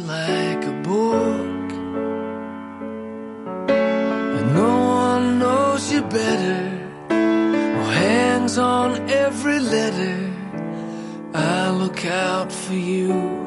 like a book, and no one knows you better, or hangs on every letter. I look out for you